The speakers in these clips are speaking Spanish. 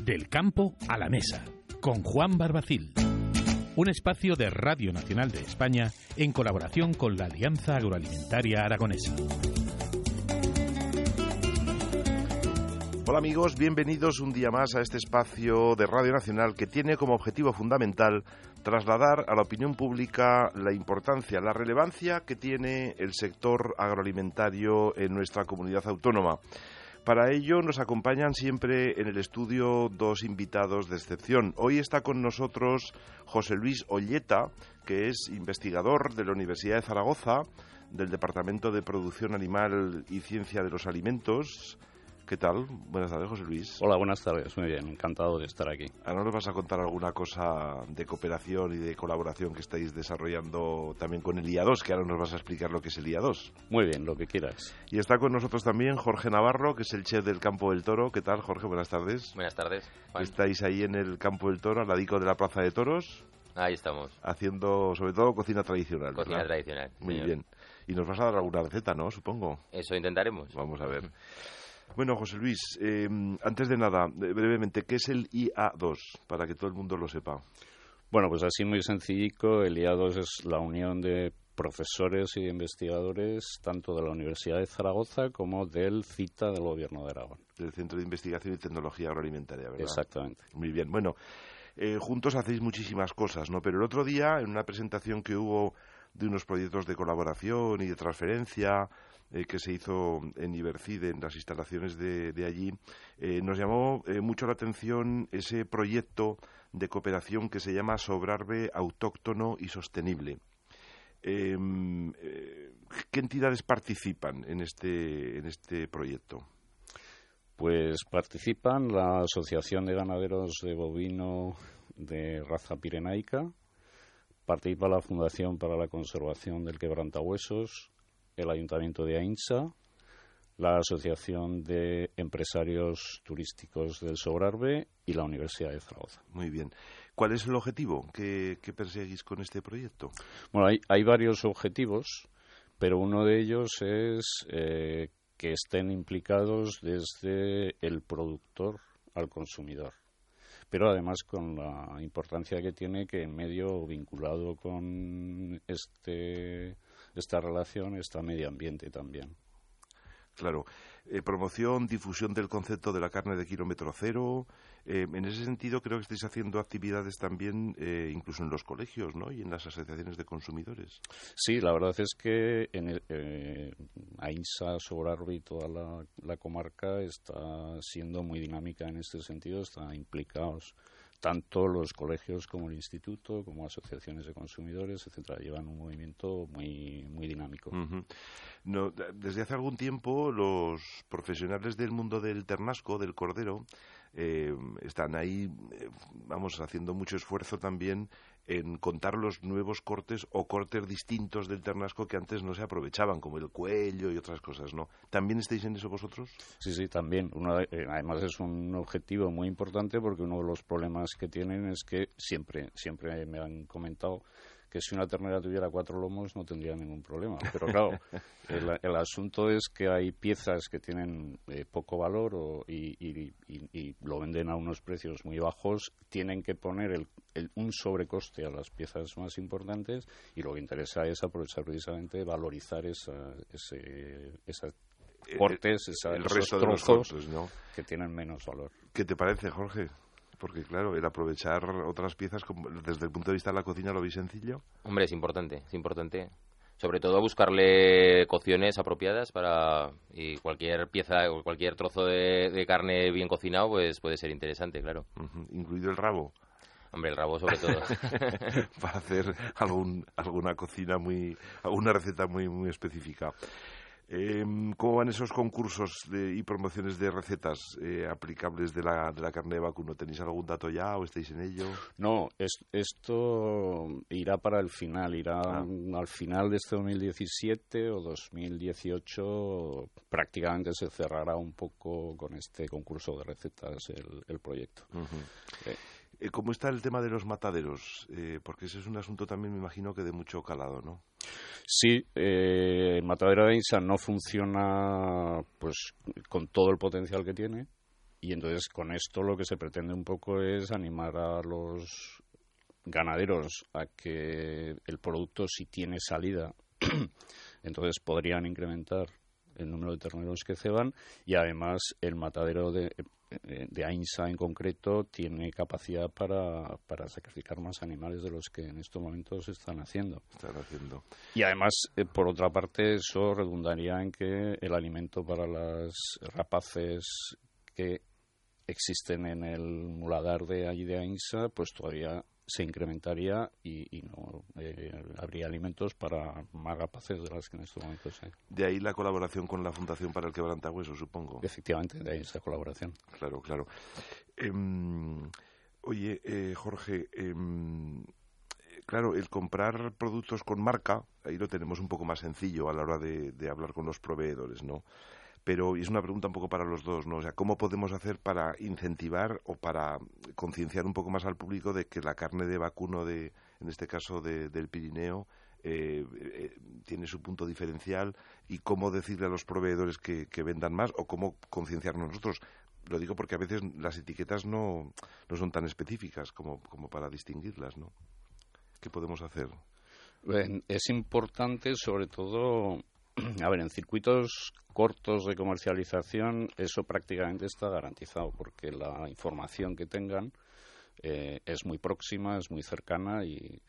Del campo a la mesa, con Juan Barbacil. Un espacio de Radio Nacional de España en colaboración con la Alianza Agroalimentaria Aragonesa. Hola amigos, bienvenidos un día más a este espacio de Radio Nacional que tiene como objetivo fundamental trasladar a la opinión pública la importancia, la relevancia que tiene el sector agroalimentario en nuestra comunidad autónoma. Para ello nos acompañan siempre en el estudio dos invitados de excepción. Hoy está con nosotros José Luis Olleta, que es investigador de la Universidad de Zaragoza, del Departamento de Producción Animal y Ciencia de los Alimentos. ¿Qué tal? Buenas tardes, José Luis. Hola, buenas tardes. Muy bien, encantado de estar aquí. Ahora nos vas a contar alguna cosa de cooperación y de colaboración que estáis desarrollando también con el IA2, que ahora nos vas a explicar lo que es el IA2. Muy bien, lo que quieras. Y está con nosotros también Jorge Navarro, que es el chef del Campo del Toro. ¿Qué tal, Jorge? Buenas tardes. Buenas tardes, Juan. Estáis ahí en el Campo del Toro, al ladico de la Plaza de Toros. Ahí estamos. Haciendo, sobre todo, cocina tradicional. Cocina ¿verdad? tradicional. Muy señor. bien. Y nos vas a dar alguna receta, ¿no? Supongo. Eso intentaremos. Vamos a ver. Bueno, José Luis, antes de nada, brevemente, ¿qué es el IA2? Para que todo el mundo lo sepa. Bueno, pues así muy sencillico, el IA2 es la unión de profesores y de investigadores tanto de la Universidad de Zaragoza como del CITA del Gobierno de Aragón. Del Centro de Investigación y Tecnología Agroalimentaria, ¿verdad? Exactamente. Muy bien. Bueno, juntos hacéis muchísimas cosas, ¿no? Pero el otro día, en una presentación que hubo de unos proyectos de colaboración y de transferencia que se hizo en Ibercide, en las instalaciones de allí, nos llamó mucho la atención ese proyecto de cooperación que se llama Sobrarbe Autóctono y Sostenible. ¿Qué entidades participan en este proyecto? Pues participan la Asociación de Ganaderos de Bovino de Raza Pirenaica, participa la Fundación para la Conservación del Quebrantahuesos, el Ayuntamiento de Ainsa, la Asociación de Empresarios Turísticos del Sobrarbe y la Universidad de Zaragoza. Muy bien. ¿Cuál es el objetivo que perseguís con este proyecto? Bueno, hay varios objetivos, pero uno de ellos es que estén implicados desde el productor al consumidor. Pero además con la importancia que tiene que en medio vinculado con esta relación está medio ambiente también. Claro. Promoción, difusión del concepto de la carne de kilómetro cero. En ese sentido creo que estáis haciendo actividades también incluso en los colegios, ¿no? Y en las asociaciones de consumidores. Sí, la verdad es que en Ainsa, Sobrarbe y toda la comarca está siendo muy dinámica en este sentido, están implicados tanto los colegios como el instituto, como asociaciones de consumidores, etcétera. Llevan un movimiento muy, muy dinámico. Uh-huh. No, desde hace algún tiempo los profesionales del mundo del ternasco, del cordero, están ahí, haciendo mucho esfuerzo también en contar los nuevos cortes o cortes distintos del ternasco que antes no se aprovechaban, como el cuello y otras cosas, ¿no? ¿También estáis en eso vosotros? Sí, también. Además es un objetivo muy importante porque uno de los problemas que tienen es que siempre me han comentado que si una ternera tuviera 4 lomos no tendría ningún problema. Pero claro, el asunto es que hay piezas que tienen poco valor y lo venden a unos precios muy bajos, tienen que poner un sobrecoste a las piezas más importantes y lo que interesa es aprovechar precisamente, valorizar esas cortes, esos trozos cortes, ¿no? Que tienen menos valor. ¿Qué te parece, Jorge? Porque, claro, el aprovechar otras piezas, desde el punto de vista de la cocina, ¿lo veis sencillo? Hombre, es importante. Sobre todo buscarle cocciones apropiadas y cualquier pieza o cualquier trozo de carne bien cocinado pues puede ser interesante, claro. Uh-huh. ¿Incluido el rabo? Hombre, el rabo sobre todo. Para hacer alguna cocina alguna receta muy, muy específica. ¿Cómo van esos concursos y promociones de recetas aplicables de la carne de vacuno? ¿Tenéis algún dato ya o estáis en ello? No, esto irá para el final, al final de este 2017 o 2018, prácticamente se cerrará un poco con este concurso de recetas el proyecto. Uh-huh. ¿Cómo está el tema de los mataderos? Porque ese es un asunto también, me imagino, que de mucho calado, ¿no? Sí, el matadero de Ainsa no funciona pues con todo el potencial que tiene. Y entonces con esto lo que se pretende un poco es animar a los ganaderos a que el producto, si tiene salida, entonces podrían incrementar el número de terneros que ceban, y además el matadero de Aínsa en concreto tiene capacidad para sacrificar más animales de los que en estos momentos están haciendo. Y además, por otra parte, eso redundaría en que el alimento para las rapaces que existen en el muladar de allí de Aínsa, pues todavía se incrementaría y no habría alimentos para más rapaces de las que en estos momentos hay. De ahí la colaboración con la Fundación para el Quebrantahuesos, supongo. Efectivamente, de ahí esa colaboración. Claro. Oye, Jorge, claro, el comprar productos con marca, ahí lo tenemos un poco más sencillo a la hora de hablar con los proveedores, ¿no? Pero es una pregunta un poco para los dos, ¿no? O sea, ¿cómo podemos hacer para incentivar o para concienciar un poco más al público de que la carne de vacuno, en este caso del Pirineo, tiene su punto diferencial, y cómo decirle a los proveedores que vendan más, o cómo concienciarnos nosotros? Lo digo porque a veces las etiquetas no son tan específicas como para distinguirlas, ¿no? ¿Qué podemos hacer? Bien, es importante, sobre todo, a ver, en circuitos cortos de comercialización eso prácticamente está garantizado, porque la información que tengan es muy próxima, es muy cercana, y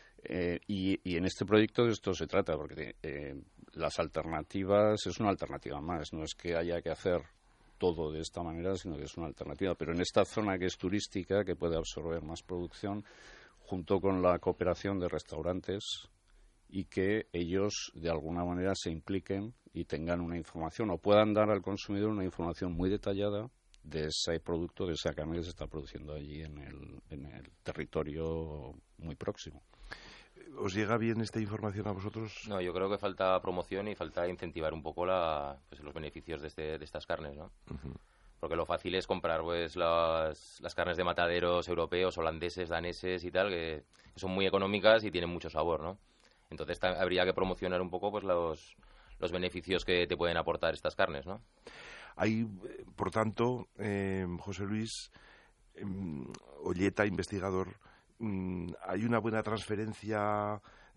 en este proyecto de esto se trata, porque las alternativas es una alternativa más, no es que haya que hacer todo de esta manera, sino que es una alternativa. Pero en esta zona que es turística, que puede absorber más producción, junto con la cooperación de restaurantes, y que ellos de alguna manera se impliquen y tengan una información, o puedan dar al consumidor una información muy detallada de ese producto, de esa carne que se está produciendo allí en el territorio muy próximo. ¿Os llega bien esta información a vosotros? No, yo creo que falta promoción y falta incentivar un poco los beneficios de estas carnes, ¿no? Uh-huh. Porque lo fácil es comprar pues las carnes de mataderos europeos, holandeses, daneses y tal, que son muy económicas y tienen mucho sabor, ¿no? Entonces habría que promocionar un poco pues los beneficios que te pueden aportar estas carnes, ¿no? Hay, por tanto, José Luis Olleta, investigador, hay una buena transferencia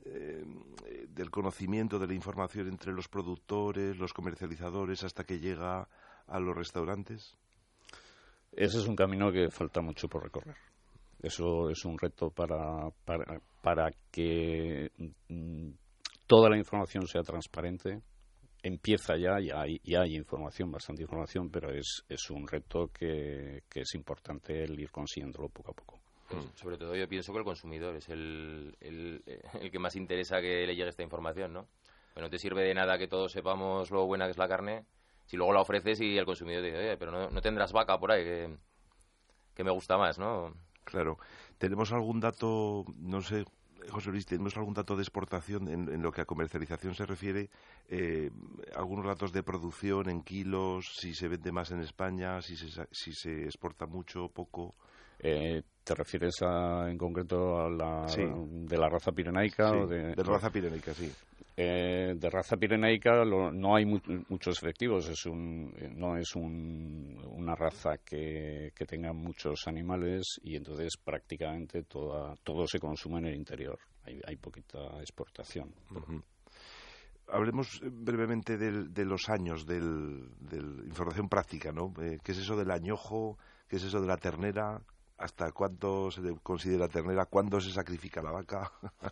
del conocimiento, de la información entre los productores, los comercializadores, hasta que llega a los restaurantes. Ese es un camino que falta mucho por recorrer. Eso es un reto para que toda la información sea transparente. Empieza ya hay información, bastante información, pero es un reto que es importante el ir consiguiéndolo poco a poco. Pues, sobre todo yo pienso que el consumidor es el que más interesa que le llegue esta información, ¿no? Pues no te sirve de nada que todos sepamos lo buena que es la carne si luego la ofreces y el consumidor dice, oye, pero no tendrás vaca por ahí que me gusta más, ¿no? Claro. ¿Tenemos algún dato, no sé, José Luis, tenemos algún dato de exportación en lo que a comercialización se refiere? Algunos datos de producción en kilos, si se vende más en España, si se exporta mucho o poco. ¿Te refieres en concreto a sí, de la raza pirenaica? Sí, o de raza pirenaica, sí. De raza pirenaica no hay muchos efectivos, no es una raza que tenga muchos animales, y entonces prácticamente todo se consume en el interior, hay poquita exportación. Uh-huh. Hablemos brevemente de los años, de información práctica, ¿no? ¿Qué es eso del añojo? ¿Qué es eso de la ternera? ¿Hasta cuánto se le considera ternera? ¿Cuándo se sacrifica la vaca?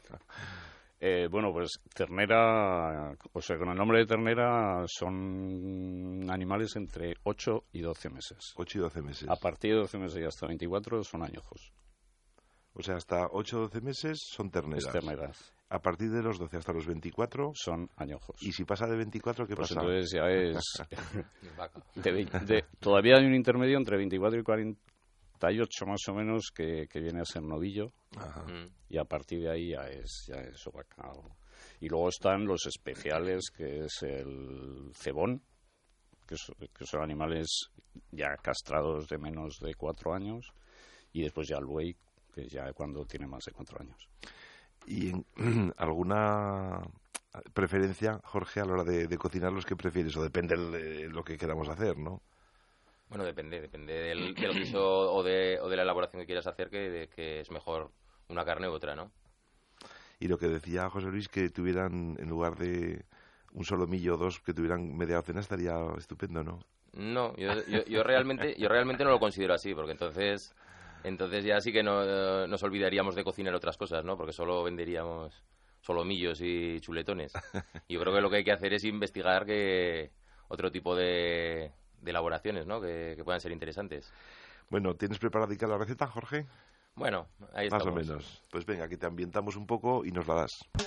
Bueno, pues ternera, o sea, con el nombre de ternera son animales entre 8 y 12 meses. 8 y 12 meses. A partir de 12 meses y hasta 24 son añojos. O sea, hasta 8 o 12 meses son terneras. Terneras. A partir de los 12 hasta los 24 son añojos. ¿Y si pasa de 24, qué pues pasa? Entonces ya es... todavía hay un intermedio entre 24 y 48 más o menos que viene a ser novillo. Ajá. Y a partir de ahí ya es ovacao. Y luego están los especiales, que es el cebón, que son animales ya castrados de menos de 4 años, y después ya el buey, que ya cuando tiene más de 4 años. ¿Y alguna preferencia, Jorge, a la hora de cocinar los que prefieres? O depende de lo que queramos hacer, ¿no? Bueno, depende del guiso o de la elaboración que quieras hacer, que es mejor una carne u otra, ¿no? Y lo que decía José Luis, que tuvieran, en lugar de un solomillo o dos, que tuvieran media docena, estaría estupendo, ¿no? No, yo realmente no lo considero así, porque entonces ya sí que no, nos olvidaríamos de cocinar otras cosas, ¿no? Porque solo venderíamos solomillos y chuletones. Yo creo que lo que hay que hacer es investigar otro tipo de elaboraciones, ¿no? Que puedan ser interesantes. Bueno, ¿tienes preparada la receta, Jorge? Bueno, ahí estamos. Más o menos. Pues venga, que te ambientamos un poco y nos la das.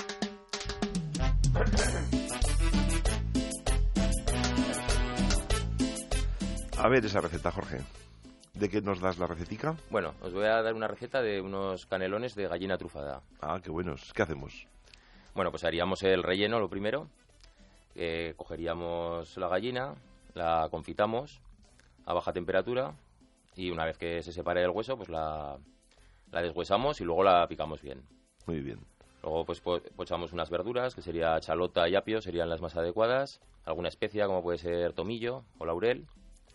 A ver esa receta, Jorge. ¿De qué nos das la recetica? Bueno, os voy a dar una receta de unos canelones de gallina trufada. Ah, qué buenos. ¿Qué hacemos? Bueno, pues haríamos el relleno, lo primero. Cogeríamos la gallina, la confitamos a baja temperatura y una vez que se separe del hueso, pues la deshuesamos y luego la picamos bien. Muy bien. Luego pues pochamos unas verduras, que sería chalota y apio, serían las más adecuadas. Alguna especia, como puede ser tomillo o laurel.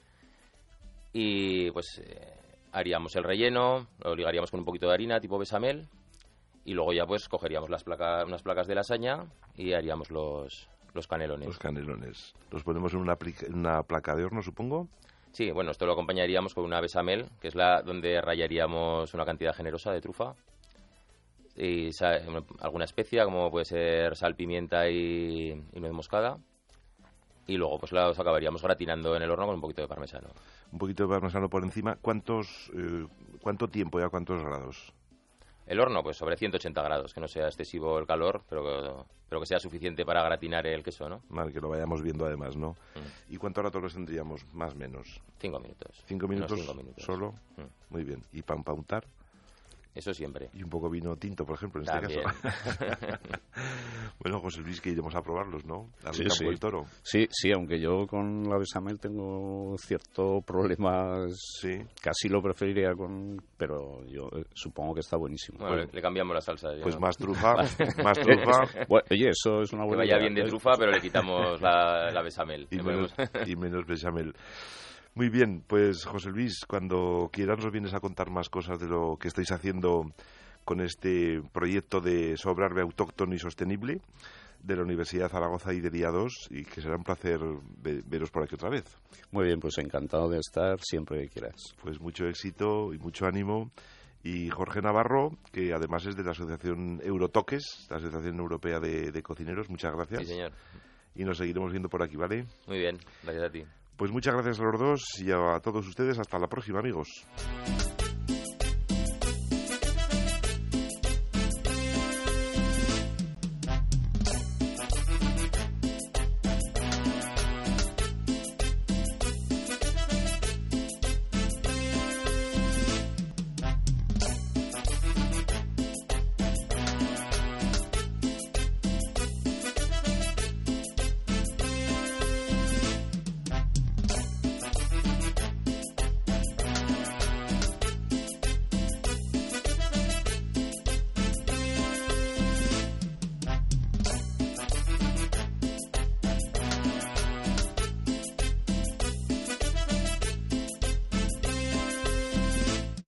Y pues haríamos el relleno, lo ligaríamos con un poquito de harina tipo bechamel y luego ya pues cogeríamos unas placas de lasaña y haríamos los canelones. Los canelones. Los ponemos en una placa de horno, supongo. Sí, bueno, esto lo acompañaríamos con una bechamel, que es donde rallaríamos una cantidad generosa de trufa. Y alguna especia, como puede ser sal, pimienta y nuez moscada. Y luego pues los acabaríamos gratinando en el horno con un poquito de parmesano. Un poquito de parmesano por encima. ¿Cuánto tiempo y a cuántos grados? El horno, pues sobre 180 grados, que no sea excesivo el calor, pero que sea suficiente para gratinar el queso, ¿no? Vale, que lo vayamos viendo además, ¿no? ¿Y cuánto rato los tendríamos? Más o menos. 5 minutos. 5 minutos, 5 minutos solo. Muy bien. ¿Y para untar? Eso siempre. Y un poco vino tinto, por ejemplo, en También. este caso. Bueno, José Luis, que iremos a probarlos, ¿no? Al Sí, campo sí. del Toro. Sí, aunque yo con la bechamel tengo cierto problema. Sí. Casi lo preferiría pero yo supongo que está buenísimo. Bueno, le cambiamos la salsa. Pues ¿no? más trufa, más trufa. Bueno, oye, eso es una Que buena vaya idea. bien de trufa, pero le quitamos la bechamel. Y menos bechamel. Muy bien, pues José Luis, cuando quieras nos vienes a contar más cosas de lo que estáis haciendo con este proyecto de Sobrarbe autóctono y sostenible de la Universidad de Zaragoza y de Día 2, y que será un placer veros por aquí otra vez. Muy bien, pues encantado de estar siempre que quieras. Pues mucho éxito y mucho ánimo. Y Jorge Navarro, que además es de la Asociación Eurotoques, la Asociación Europea de Cocineros, muchas gracias. Sí, señor. Y nos seguiremos viendo por aquí, ¿vale? Muy bien, gracias a ti. Pues muchas gracias a los dos y a todos ustedes. Hasta la próxima, amigos.